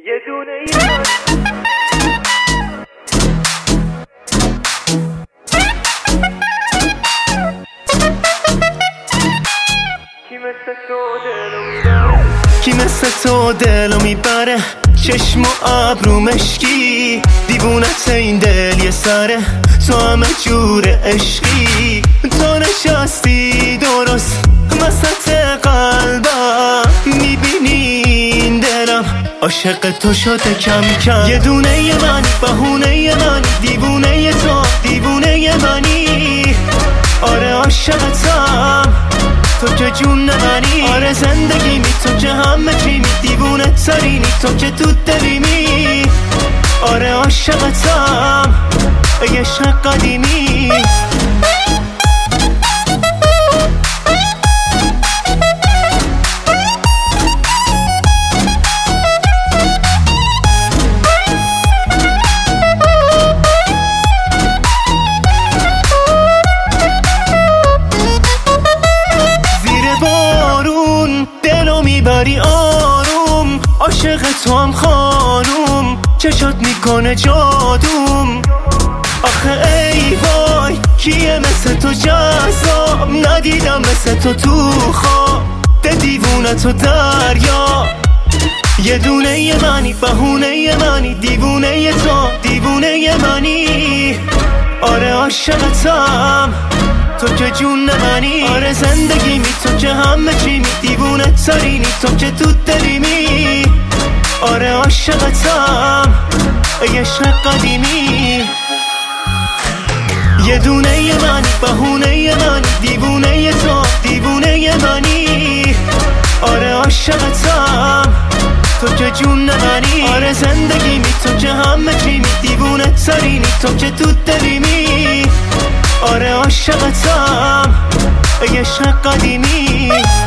یه دونه ایمان کی مثل تو دلو میبره چشم و ابرو مشکی دیوونت این دل یه سره تو همه جور عشقی تو نشستی درست وسط قلبم میبینی این دلم عاشق تو شده کم کم یه دونه منی بهونه منی دیوونه تو دیوونه منی آره عاشقتم تو که جون منی آره زندگیمی تو که همه چیمی دیوونه ترینی تو که تو دلیمی آره عاشقتم ای عشق قدیمی میبری آروم عاشق تو هم خانوم چشات میکنه جادوم آخه ای وای کیه مثل تو جذاب ندیدم مثل تو خواب ده دیوونه تو دریا یه دونه منی بهونه منی دیوونه تو دیوونه منی آره عاشقتم تو که جون منی آره زندگیمی تو که همه چیمی دیوونه ترینی تو که تو دلیمی آره عاشقتم ای عشق قدیمی یه دونه منی بهونه منی دیوونه تو دیوونه منی آره عاشقتم تو که جون منی آره زندگیمی تو که همه چیمی دیوونه ترینی تو که تو دلیمی آره عاشقتم ای عشق قدیمی